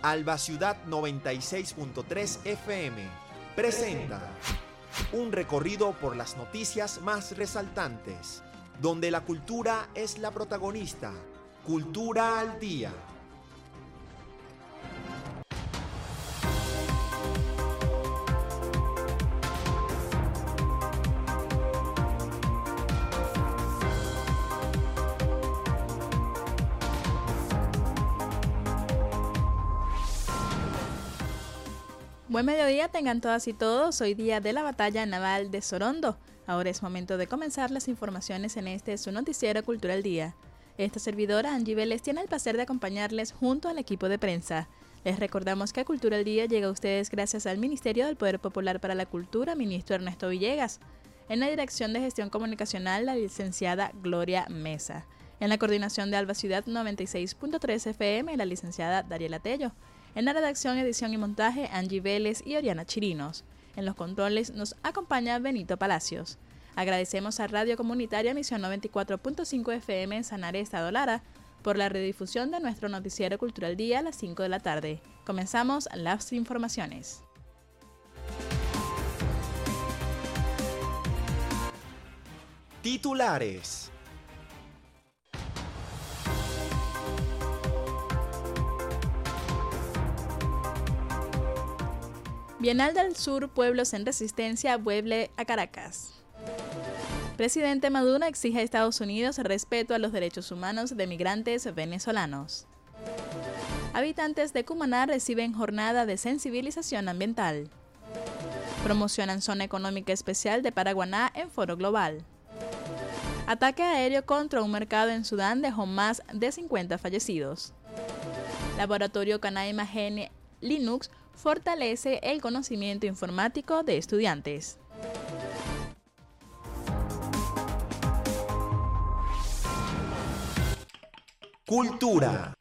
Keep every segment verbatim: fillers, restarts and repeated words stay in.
Alba Ciudad noventa y seis punto tres F M presenta un recorrido por las noticias más resaltantes, donde la cultura es la protagonista. Cultura al Día. Buen mediodía tengan todas y todos, hoy día de la batalla naval de Sorondo. Ahora es momento de comenzar las informaciones en este su noticiero Cultura al Día. Esta servidora, Angie Vélez, tiene el placer de acompañarles junto al equipo de prensa. Les recordamos que Cultura al Día llega a ustedes gracias al Ministerio del Poder Popular para la Cultura, ministro Ernesto Villegas. En la Dirección de Gestión Comunicacional, la licenciada Gloria Mesa. En la coordinación de Alba Ciudad noventa y seis punto tres F M, la licenciada Dariela Tello. En la redacción, edición y montaje, Angie Vélez y Oriana Chirinos. En los controles nos acompaña Benito Palacios. Agradecemos a Radio Comunitaria Misión noventa y cuatro punto cinco F M en Sanare, Estado Lara, por la redifusión de nuestro noticiero Cultural Día a las cinco de la tarde. Comenzamos las informaciones. Titulares. Bienal del Sur, Pueblos en Resistencia, vuelve a Caracas. Presidente Maduro exige a Estados Unidos respeto a los derechos humanos de migrantes venezolanos. Habitantes de Cumaná reciben jornada de sensibilización ambiental. Promocionan zona económica especial de Paraguaná en foro global. Ataque aéreo contra un mercado en Sudán dejó más de cincuenta fallecidos. Laboratorio Canaima Gene Linux fortalece el conocimiento informático de estudiantes. Cultura.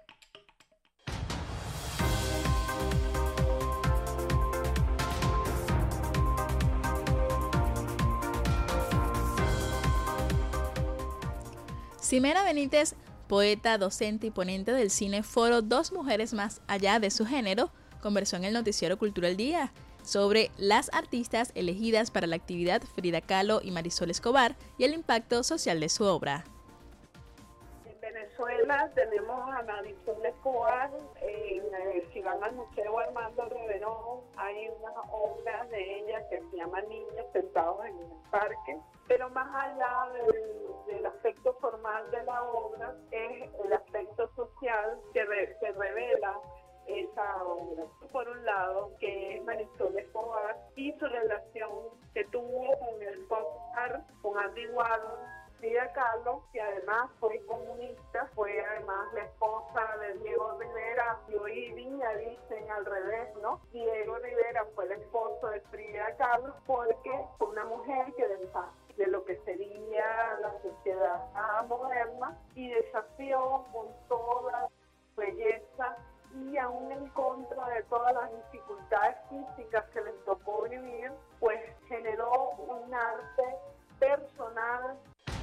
Ximena Benítez, poeta, docente y ponente del cine Foro Dos Mujeres Más Allá de su Género, conversó en el noticiero Cultura al Día sobre las artistas elegidas para la actividad Frida Kahlo y Marisol Escobar y el impacto social de su obra. En Venezuela tenemos a Marisol Escobar, en, eh, si van al Museo Armando Reverón, hay unas obras de ella que se llaman Niños Sentados en el Parque, pero más allá del, del aspecto formal de la obra es el aspecto social que, re, que revela esa obra. Por un lado, que es Marisol Escobar y su relación que tuvo con el pop art, con Andy Warhol, Frida Kahlo, que además fue comunista, fue además la esposa de Diego Rivera, y hoy día dicen al revés, ¿no? Diego Rivera fue el esposo de Frida Kahlo porque fue una mujer que pensaba de lo que sería la sociedad moderna y desafió con toda belleza y aún en contra de todas las dificultades físicas que les tocó vivir, pues generó un arte personal.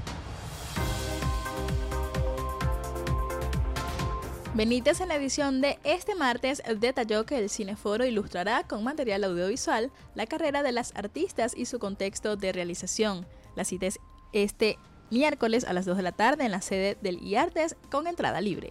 Benítez en la edición de este martes detalló que el Cineforo ilustrará con material audiovisual la carrera de las artistas y su contexto de realización. La cita es este miércoles a las dos de la tarde en la sede del IARTES con entrada libre.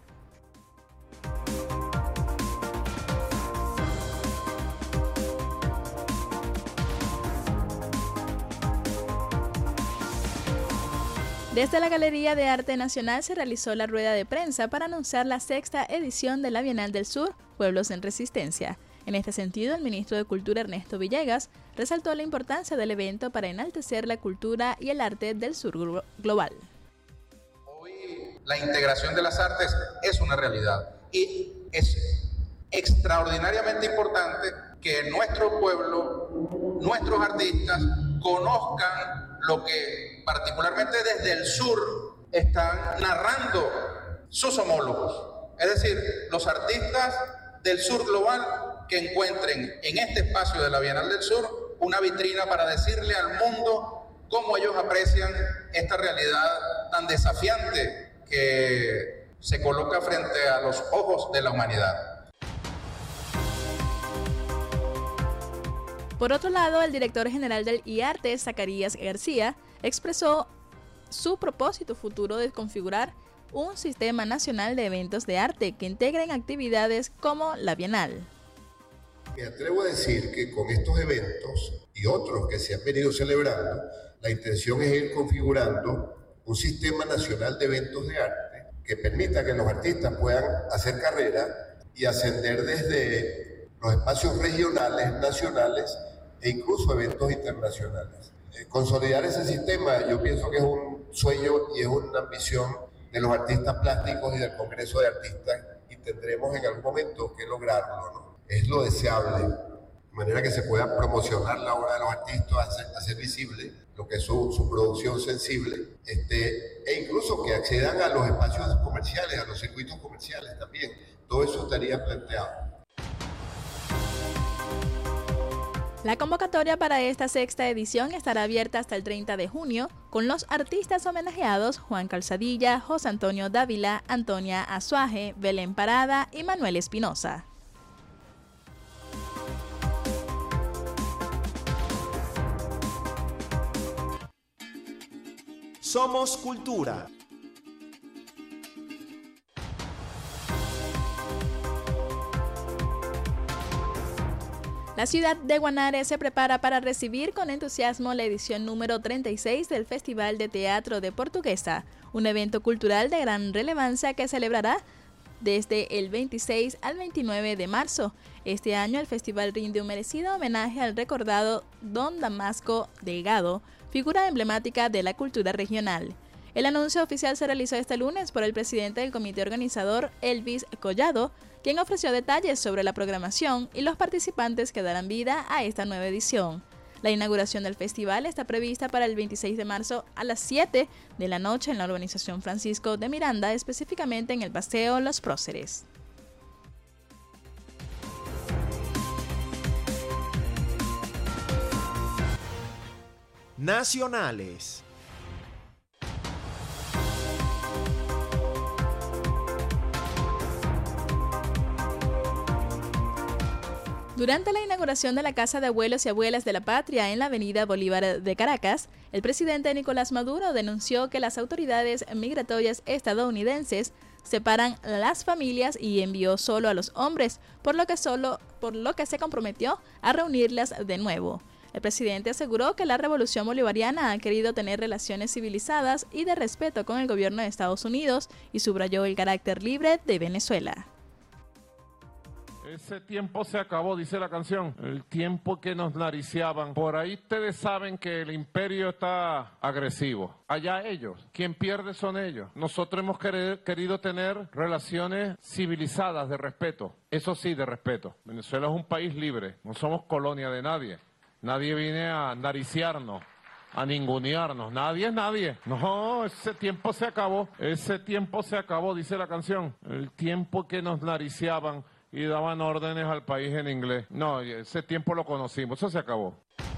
Desde la Galería de Arte Nacional se realizó la rueda de prensa para anunciar la sexta edición de la Bienal del Sur, Pueblos en Resistencia. En este sentido, el ministro de Cultura Ernesto Villegas resaltó la importancia del evento para enaltecer la cultura y el arte del sur global. Hoy la integración de las artes es una realidad y es extraordinariamente importante que nuestro pueblo, nuestros artistas conozcan lo que particularmente desde el sur están narrando sus homólogos, es decir, los artistas del sur global que encuentren en este espacio de la Bienal del Sur una vitrina para decirle al mundo cómo ellos aprecian esta realidad tan desafiante que se coloca frente a los ojos de la humanidad. Por otro lado, el director general del IARTE, Zacarías García, expresó su propósito futuro de configurar un sistema nacional de eventos de arte que integren actividades como la Bienal. Me atrevo a decir que con estos eventos y otros que se han venido celebrando, la intención es ir configurando un sistema nacional de eventos de arte que permita que los artistas puedan hacer carrera y ascender desde los espacios regionales, nacionales e incluso eventos internacionales. Eh, consolidar ese sistema yo pienso que es un sueño y es una ambición de los artistas plásticos y del Congreso de Artistas, y tendremos en algún momento que lograrlo, ¿no? Es lo deseable, de manera que se pueda promocionar la obra de los artistas, hacer, hacer visible lo que es su, su producción sensible, este, e incluso que accedan a los espacios comerciales, a los circuitos comerciales también. Todo eso estaría planteado. La convocatoria para esta sexta edición estará abierta hasta el treinta de junio con los artistas homenajeados Juan Calzadilla, José Antonio Dávila, Antonia Azuaje, Belén Parada y Manuel Espinosa. Somos Cultura. La ciudad de Guanare se prepara para recibir con entusiasmo la edición número treinta y seis del Festival de Teatro de Portuguesa, un evento cultural de gran relevancia que celebrará desde el veintiséis al veintinueve de marzo. Este año el festival rinde un merecido homenaje al recordado Don Damasco Delgado, figura emblemática de la cultura regional. El anuncio oficial se realizó este lunes por el presidente del comité organizador, Elvis Collado, quien ofreció detalles sobre la programación y los participantes que darán vida a esta nueva edición. La inauguración del festival está prevista para el veintiséis de marzo a las siete de la noche en la urbanización Francisco de Miranda, específicamente en el Paseo Los Próceres. Nacionales. Durante la inauguración de la Casa de Abuelos y Abuelas de la Patria en la Avenida Bolívar de Caracas, el presidente Nicolás Maduro denunció que las autoridades migratorias estadounidenses separan las familias y envió solo a los hombres, por lo que solo, por lo que se comprometió a reunirlas de nuevo. El presidente aseguró que la revolución bolivariana ha querido tener relaciones civilizadas y de respeto con el gobierno de Estados Unidos y subrayó el carácter libre de Venezuela. Ese tiempo se acabó, dice la canción, el tiempo que nos nariciaban. Por ahí ustedes saben que el imperio está agresivo. Allá ellos, quien pierde son ellos. Nosotros hemos querido tener relaciones civilizadas de respeto, eso sí, de respeto. Venezuela es un país libre, no somos colonia de nadie. Nadie viene a nariciarnos, a ningunearnos. Nadie es nadie. No, ese tiempo se acabó. Ese tiempo se acabó, dice la canción. El tiempo que nos nariciaban y daban órdenes al país en inglés. No, ese tiempo lo conocimos. Eso se acabó.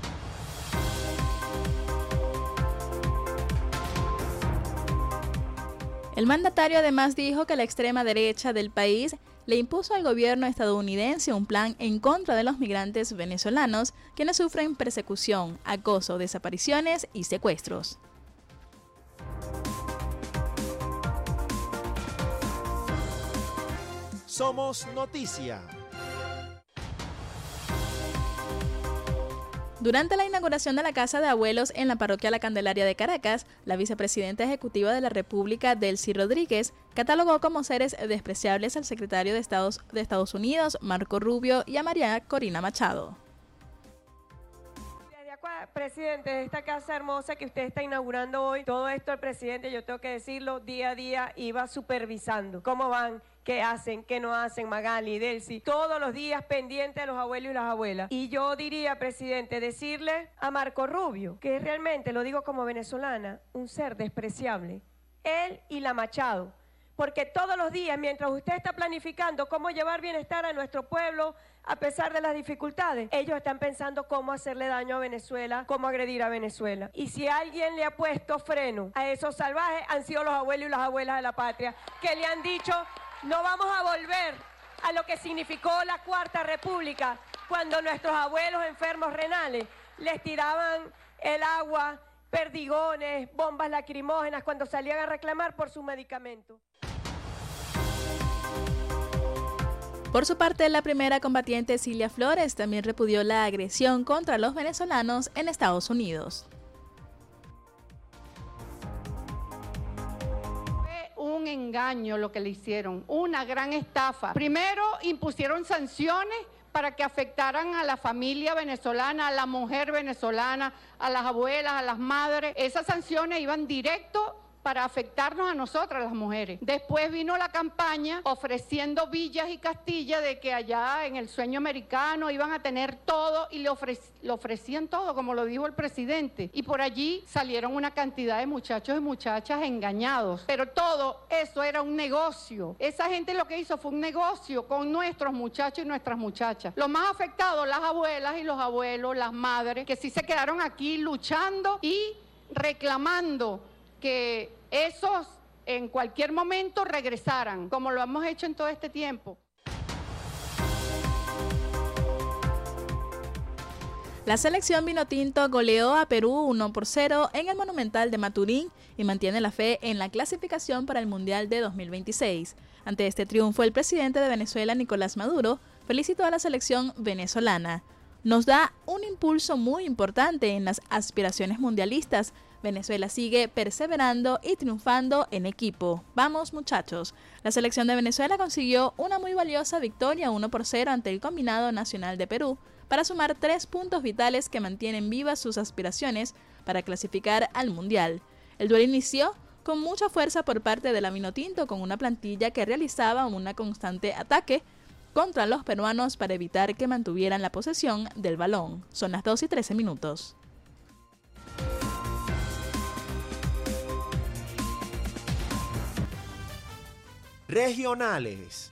El mandatario además dijo que la extrema derecha del país le impuso al gobierno estadounidense un plan en contra de los migrantes venezolanos, quienes sufren persecución, acoso, desapariciones y secuestros. Somos Noticia. Durante la inauguración de la Casa de Abuelos en la parroquia La Candelaria de Caracas, la vicepresidenta ejecutiva de la República, Delcy Rodríguez, catalogó como seres despreciables al secretario de Estados, de Estados Unidos, Marco Rubio, y a María Corina Machado. Presidente, esta casa hermosa que usted está inaugurando hoy, todo esto el presidente, yo tengo que decirlo, día a día iba supervisando cómo van, qué hacen, qué no hacen, Magali, Delcy, todos los días pendiente de los abuelos y las abuelas. Y yo diría, presidente, decirle a Marco Rubio, que realmente, lo digo como venezolana, un ser despreciable, él y la Machado. Porque todos los días, mientras usted está planificando cómo llevar bienestar a nuestro pueblo, a pesar de las dificultades, ellos están pensando cómo hacerle daño a Venezuela, cómo agredir a Venezuela. Y si alguien le ha puesto freno a esos salvajes, han sido los abuelos y las abuelas de la patria, que le han dicho, no vamos a volver a lo que significó la Cuarta República, cuando nuestros abuelos enfermos renales les tiraban el agua, perdigones, bombas lacrimógenas cuando salían a reclamar por sus medicamentos. Por su parte, la primera combatiente Cilia Flores también repudió la agresión contra los venezolanos en Estados Unidos. Un engaño lo que le hicieron, una gran estafa. Primero impusieron sanciones para que afectaran a la familia venezolana, a la mujer venezolana, a las abuelas, a las madres. Esas sanciones iban directo para afectarnos a nosotras, las mujeres. Después vino la campaña ofreciendo villas y castillas de que allá en el sueño americano iban a tener todo y le, ofre le ofrecían todo, como lo dijo el presidente. Y por allí salieron una cantidad de muchachos y muchachas engañados. Pero todo eso era un negocio. Esa gente lo que hizo fue un negocio con nuestros muchachos y nuestras muchachas. Los más afectados, las abuelas y los abuelos, las madres, que sí se quedaron aquí luchando y reclamando que esos en cualquier momento regresaran, como lo hemos hecho en todo este tiempo. La selección vinotinto goleó a Perú uno por cero en el Monumental de Maturín y mantiene la fe en la clasificación para el Mundial de dos mil veintiséis. Ante este triunfo, el presidente de Venezuela, Nicolás Maduro, felicitó a la selección venezolana. Nos da un impulso muy importante en las aspiraciones mundialistas. Venezuela sigue perseverando y triunfando en equipo. Vamos, muchachos. La selección de Venezuela consiguió una muy valiosa victoria uno por cero ante el Combinado Nacional de Perú para sumar tres puntos vitales que mantienen vivas sus aspiraciones para clasificar al Mundial. El duelo inició con mucha fuerza por parte de la Vinotinto, con una plantilla que realizaba un constante ataque contra los peruanos para evitar que mantuvieran la posesión del balón. Son las dos y trece minutos. Regionales.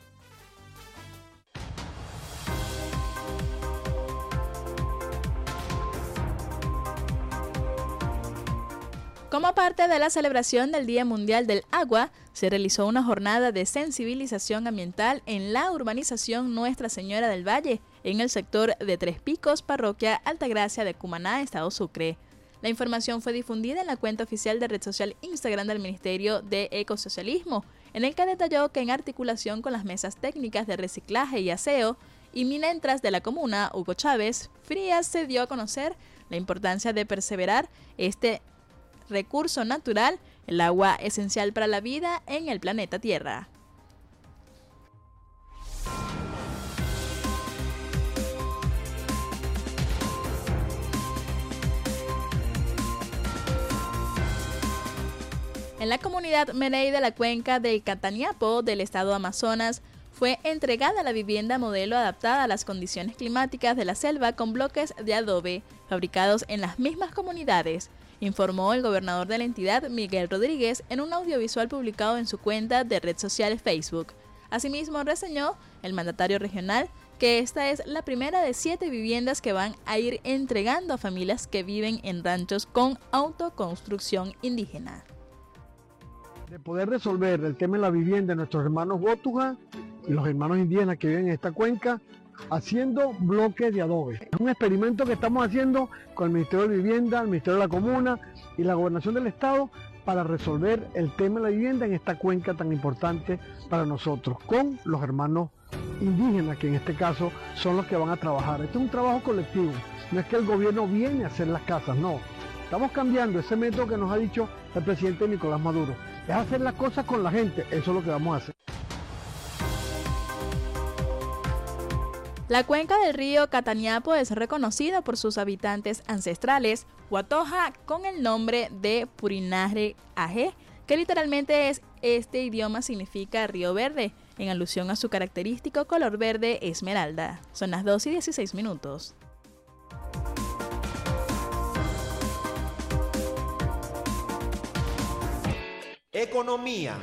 Como parte de la celebración del Día Mundial del Agua, se realizó una jornada de sensibilización ambiental en la urbanización Nuestra Señora del Valle, en el sector de Tres Picos, parroquia Altagracia de Cumaná, Estado Sucre. La información fue difundida en la cuenta oficial de red social Instagram del Ministerio de Ecosocialismo, en el que detalló que en articulación con las mesas técnicas de reciclaje y aseo y Minentras de la comuna, Hugo Chávez Frías, se dio a conocer la importancia de perseverar este recurso natural, el agua esencial para la vida en el planeta Tierra. En la comunidad Merey de la cuenca del Cataniapo del estado Amazonas fue entregada la vivienda modelo adaptada a las condiciones climáticas de la selva con bloques de adobe fabricados en las mismas comunidades, informó el gobernador de la entidad, Miguel Rodríguez, en un audiovisual publicado en su cuenta de red social Facebook. Asimismo, reseñó el mandatario regional que esta es la primera de siete viviendas que van a ir entregando a familias que viven en ranchos con autoconstrucción indígena. De poder resolver el tema de la vivienda de nuestros hermanos Botuja y los hermanos indígenas que viven en esta cuenca, haciendo bloques de adobe. Es un experimento que estamos haciendo con el Ministerio de Vivienda, el Ministerio de la Comuna y la Gobernación del Estado para resolver el tema de la vivienda en esta cuenca tan importante para nosotros, con los hermanos indígenas, que en este caso son los que van a trabajar. Este es un trabajo colectivo, no es que el gobierno viene a hacer las casas, no. Estamos cambiando ese método que nos ha dicho el presidente Nicolás Maduro. Es hacer las cosas con la gente, eso es lo que vamos a hacer. La cuenca del río Cataniapo es reconocida por sus habitantes ancestrales, Huatoja, con el nombre de Purinare Aje, que literalmente es este idioma significa río verde, en alusión a su característico color verde esmeralda. Son las dos y dieciséis minutos. Economía.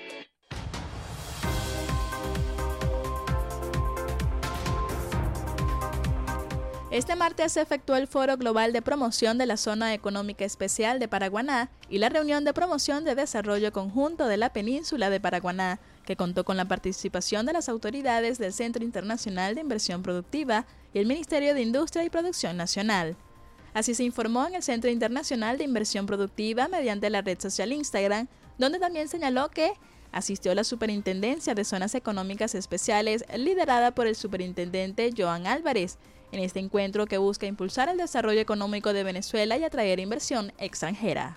Este martes se efectuó el Foro Global de Promoción de la Zona Económica Especial de Paraguaná y la reunión de promoción de desarrollo conjunto de la península de Paraguaná, que contó con la participación de las autoridades del Centro Internacional de Inversión Productiva y el Ministerio de Industria y Producción Nacional. Así se informó en el Centro Internacional de Inversión Productiva mediante la red social Instagram, donde también señaló que asistió la Superintendencia de Zonas Económicas Especiales liderada por el superintendente Joan Álvarez, en este encuentro que busca impulsar el desarrollo económico de Venezuela y atraer inversión extranjera.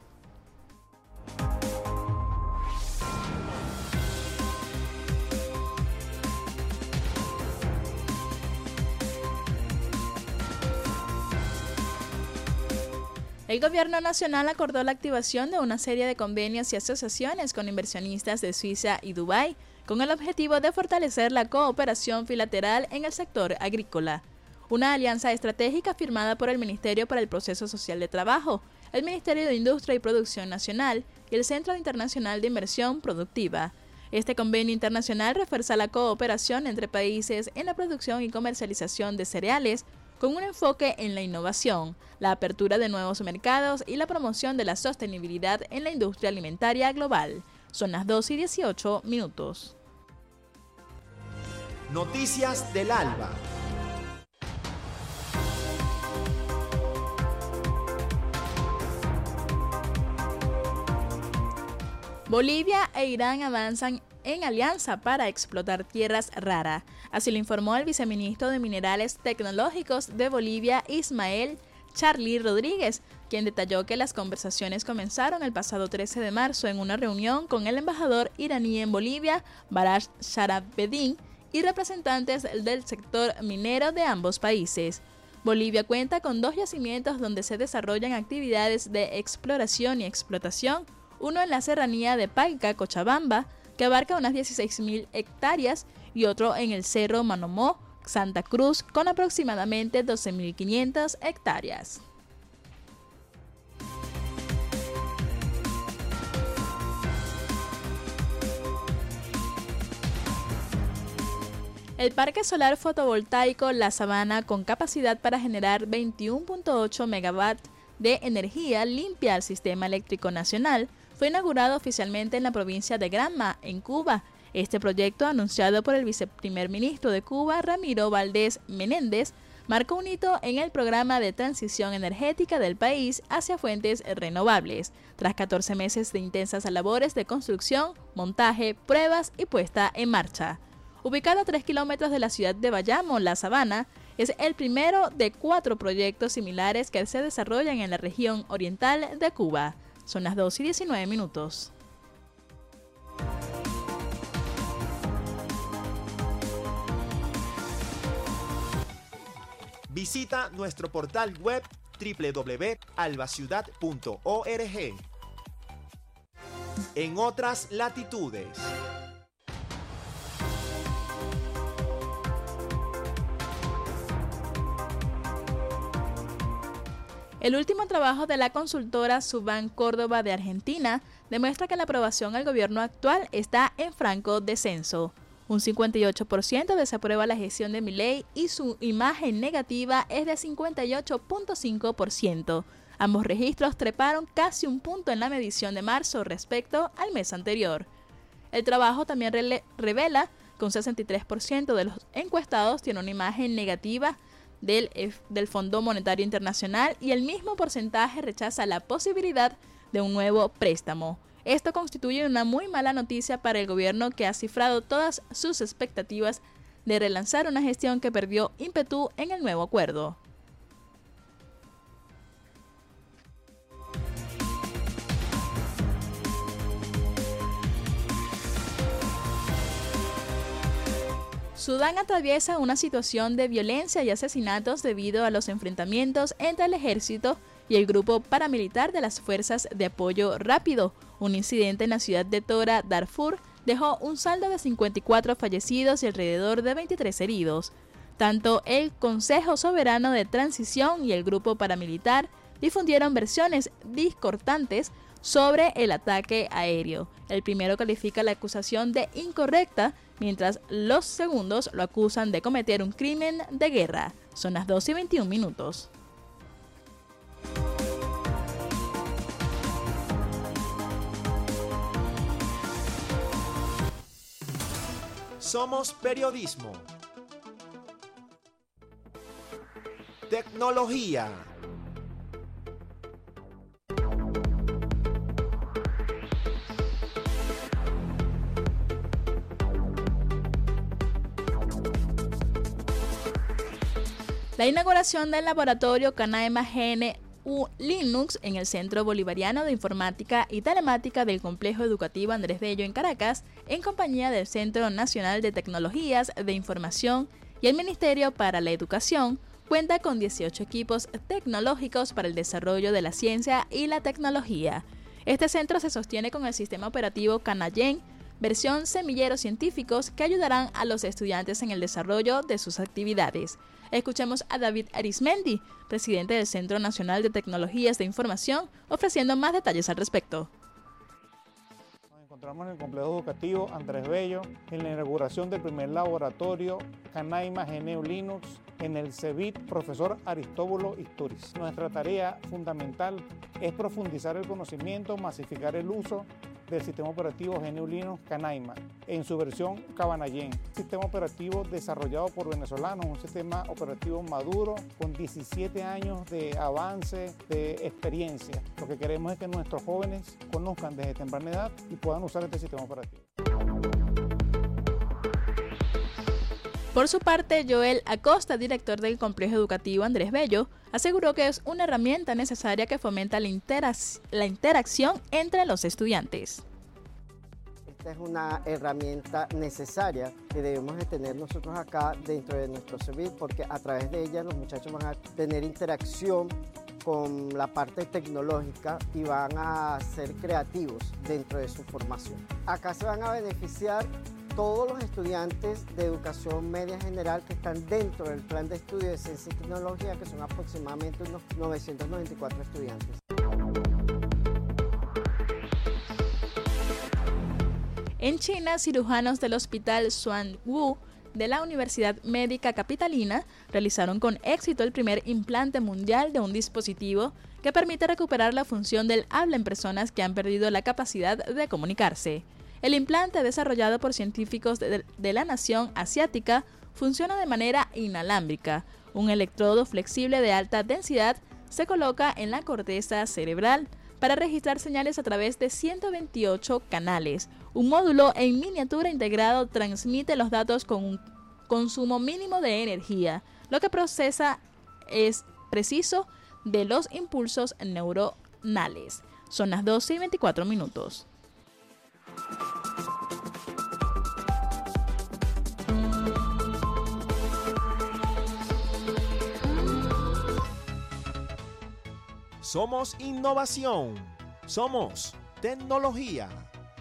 El Gobierno Nacional acordó la activación de una serie de convenios y asociaciones con inversionistas de Suiza y Dubái, con el objetivo de fortalecer la cooperación bilateral en el sector agrícola. Una alianza estratégica firmada por el Ministerio para el Proceso Social de Trabajo, el Ministerio de Industria y Producción Nacional y el Centro Internacional de Inversión Productiva. Este convenio internacional refuerza la cooperación entre países en la producción y comercialización de cereales, con un enfoque en la innovación, la apertura de nuevos mercados y la promoción de la sostenibilidad en la industria alimentaria global. Son las dos y dieciocho minutos. Noticias del Alba. Bolivia e Irán avanzan en alianza para explotar tierras raras. Así lo informó el viceministro de Minerales Tecnológicos de Bolivia, Ismael Charly Rodríguez, quien detalló que las conversaciones comenzaron el pasado trece de marzo en una reunión con el embajador iraní en Bolivia, Barash Sharafeddin, y representantes del sector minero de ambos países. Bolivia cuenta con dos yacimientos donde se desarrollan actividades de exploración y explotación, uno en la serranía de Paica, Cochabamba, que abarca unas dieciséis mil hectáreas, y otro en el Cerro Manomó, Santa Cruz, con aproximadamente doce mil quinientas hectáreas. El parque solar fotovoltaico La Sabana, con capacidad para generar veintiuno punto ocho megawatts de energía limpia al sistema eléctrico nacional, fue inaugurado oficialmente en la provincia de Granma, en Cuba. Este proyecto, anunciado por el viceprimer ministro de Cuba, Ramiro Valdés Menéndez, marcó un hito en el programa de transición energética del país hacia fuentes renovables, tras catorce meses de intensas labores de construcción, montaje, pruebas y puesta en marcha. Ubicado a tres kilómetros de la ciudad de Bayamo, La Sabana es el primero de cuatro proyectos similares que se desarrollan en la región oriental de Cuba. Son las dos y diecinueve minutos. Visita nuestro portal web doble u doble u doble u punto albaciudad punto org. En otras latitudes. El último trabajo de la consultora Subban Córdoba de Argentina demuestra que la aprobación al gobierno actual está en franco descenso. Un cincuenta y ocho por ciento desaprueba la gestión de Milei y su imagen negativa es de cincuenta y ocho punto cinco por ciento. Ambos registros treparon casi un punto en la medición de marzo respecto al mes anterior. El trabajo también re- revela que un sesenta y tres por ciento de los encuestados tiene una imagen negativa Del, del Fondo Monetario Internacional y el mismo porcentaje rechaza la posibilidad de un nuevo préstamo. Esto constituye una muy mala noticia para el gobierno, que ha cifrado todas sus expectativas de relanzar una gestión que perdió ímpetu en el nuevo acuerdo. Sudán atraviesa una situación de violencia y asesinatos debido a los enfrentamientos entre el ejército y el grupo paramilitar de las Fuerzas de Apoyo Rápido. Un incidente en la ciudad de Tora, Darfur, dejó un saldo de cincuenta y cuatro fallecidos y alrededor de veintitrés heridos. Tanto el Consejo Soberano de Transición y el grupo paramilitar difundieron versiones discordantes sobre el ataque aéreo. El primero califica la acusación de incorrecta, mientras los segundos lo acusan de cometer un crimen de guerra. Son las dos y veintiún minutos. Somos periodismo. Tecnología. La inauguración del laboratorio Canaima G N U Linux en el Centro Bolivariano de Informática y Telemática del Complejo Educativo Andrés Bello en Caracas, en compañía del Centro Nacional de Tecnologías de Información y el Ministerio para la Educación, cuenta con dieciocho equipos tecnológicos para el desarrollo de la ciencia y la tecnología. Este centro se sostiene con el sistema operativo Canayen, versión semilleros científicos que ayudarán a los estudiantes en el desarrollo de sus actividades. Escuchemos a David Arismendi, presidente del Centro Nacional de Tecnologías de Información, ofreciendo más detalles al respecto. Nos encontramos en el complejo educativo Andrés Bello, en la inauguración del primer laboratorio Canaima G N U Linux en el CEBIT Profesor Aristóbulo Isturiz. Nuestra tarea fundamental es profundizar el conocimiento, masificar el uso del sistema operativo G N U Linux Canaima en su versión Cabanayen, sistema operativo desarrollado por venezolanos, un sistema operativo maduro con diecisiete años de avance, de experiencia. Lo que queremos es que nuestros jóvenes conozcan desde temprana edad y puedan usar este sistema operativo. Por su parte, Joel Acosta, director del Complejo Educativo Andrés Bello, aseguró que es una herramienta necesaria que fomenta la, interac- la interacción entre los estudiantes. Esta es una herramienta necesaria que debemos de tener nosotros acá dentro de nuestro CEBIT, porque a través de ella los muchachos van a tener interacción con la parte tecnológica y van a ser creativos dentro de su formación. Acá se van a beneficiar todos los estudiantes de educación media general que están dentro del plan de estudio de ciencia y tecnología, que son aproximadamente unos novecientos noventa y cuatro estudiantes. En China, cirujanos del Hospital Xuanwu de la Universidad Médica Capitalina realizaron con éxito el primer implante mundial de un dispositivo que permite recuperar la función del habla en personas que han perdido la capacidad de comunicarse. El implante, desarrollado por científicos de, de la nación asiática, funciona de manera inalámbrica. Un electrodo flexible de alta densidad se coloca en la corteza cerebral para registrar señales a través de ciento veintiocho canales. Un módulo en miniatura integrado transmite los datos con un consumo mínimo de energía, lo que procesa es preciso de los impulsos neuronales. Son las doce y veinticuatro minutos. Somos innovación. Somos tecnología.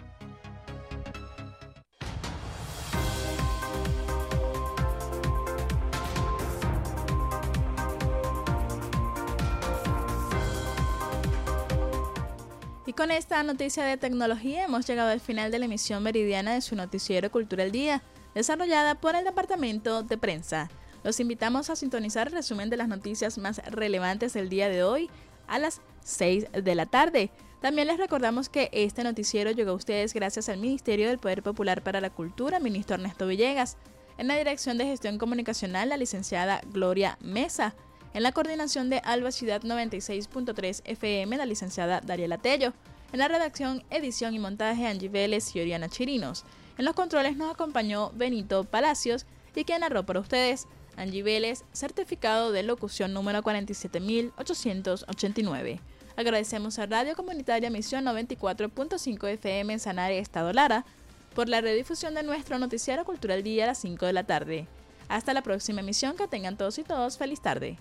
Y con esta noticia de tecnología hemos llegado al final de la emisión meridiana de su noticiero Cultura al Día, desarrollada por el Departamento de Prensa. Los invitamos a sintonizar el resumen de las noticias más relevantes del día de hoy a las seis de la tarde. También les recordamos que este noticiero llegó a ustedes gracias al Ministerio del Poder Popular para la Cultura, ministro Ernesto Villegas. En la Dirección de Gestión Comunicacional, la licenciada Gloria Mesa. En la coordinación de Alba Ciudad noventa y seis punto tres F M, la licenciada Dariela Tello. En la redacción, edición y montaje, Angie Vélez y Oriana Chirinos. En los controles nos acompañó Benito Palacios y quien narró para ustedes, Angie Vélez, certificado de locución número cuarenta y siete mil ochocientos ochenta y nueve. Agradecemos a Radio Comunitaria Misión noventa y cuatro punto cinco F M en Sanare, Estado Lara, por la redifusión de nuestro noticiero Cultural Día a las cinco de la tarde. Hasta la próxima emisión, que tengan todos y todos feliz tarde.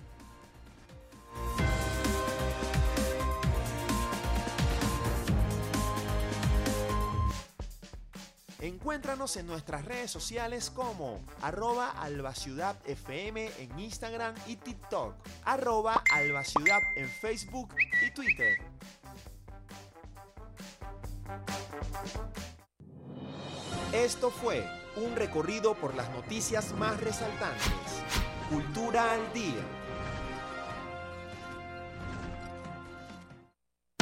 Encuéntranos en nuestras redes sociales como arroba albaciudadfm en Instagram y TikTok, arroba albaciudad en Facebook y Twitter. Esto fue un recorrido por las noticias más resaltantes. Cultura al Día.